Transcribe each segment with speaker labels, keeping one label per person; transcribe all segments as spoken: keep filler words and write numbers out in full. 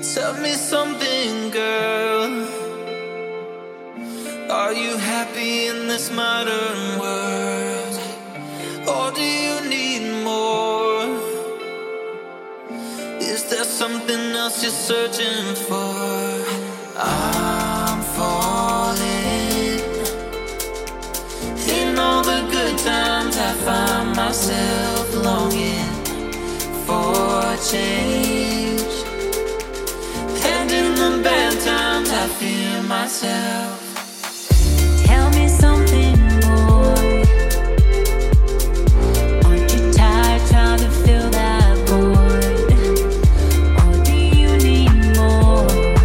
Speaker 1: Tell me something, girl. Are you happy in this modern world? Or do you need more? Is there something else you're searching for? I'm falling. In all the good times I find myself longing for change. And in the bad times I fear myself.
Speaker 2: Tell me something more. Aren't you tired trying to fill that void? Or do you need more?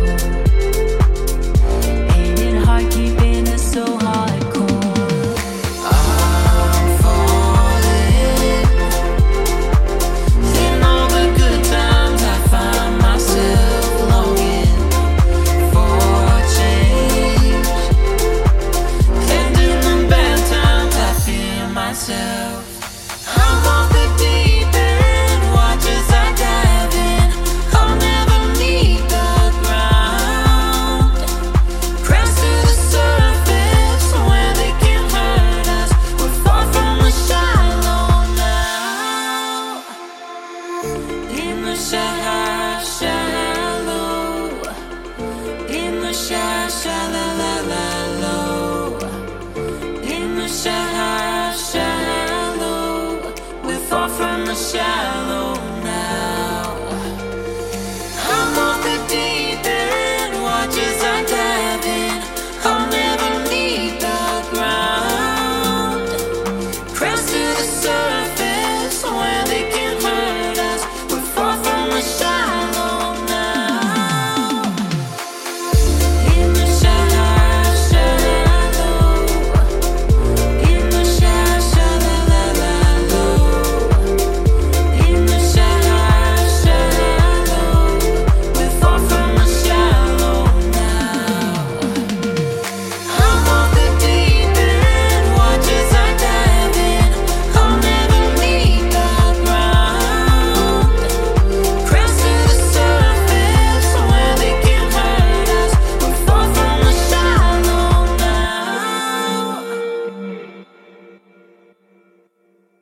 Speaker 2: Ain't it hard keeping it so hardcore?
Speaker 1: I'm falling. In all the good times I find myself longing for change. And in the bad times I fear myself. I'm off the deep end, watch as I dive in. I'll never leave the ground. Crash to the surface where they can't hurt us. We're far from the shallow now. In the shallow.